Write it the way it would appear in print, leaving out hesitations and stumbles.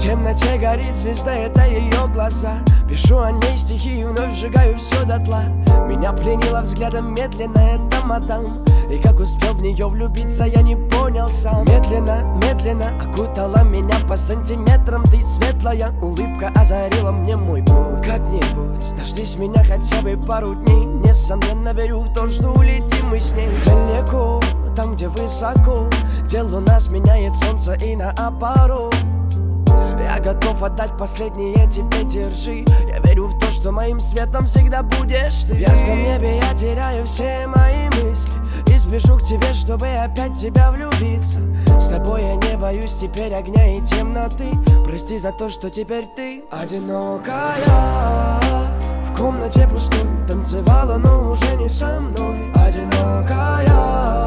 темноте горит звезда, это ее глаза. Пишу о ней стихи и вновь сжигаю все дотла. Меня пленила взглядом медленно эта мадам, и как успел в нее влюбиться, я не понял сам. Медленно, медленно окутала меня по сантиметрам. Ты светлая улыбка озарила мне мой путь. Как-нибудь дождись меня хотя бы пару дней. Несомненно верю в то, что улетим мы с ней далеко, там, где высоко, где луна сменяет солнце и наоборот. Я готов отдать последнее тебе, держи. Я верю в то, что моим светом всегда будешь ты. В ясном небе я теряю все мои мысли и спешу к тебе, чтобы опять в тебя влюбиться. С тобой я не боюсь теперь огня и темноты. Прости за то, что теперь ты одинокая. В комнате пустой танцевала, но уже не со мной. Одинокая.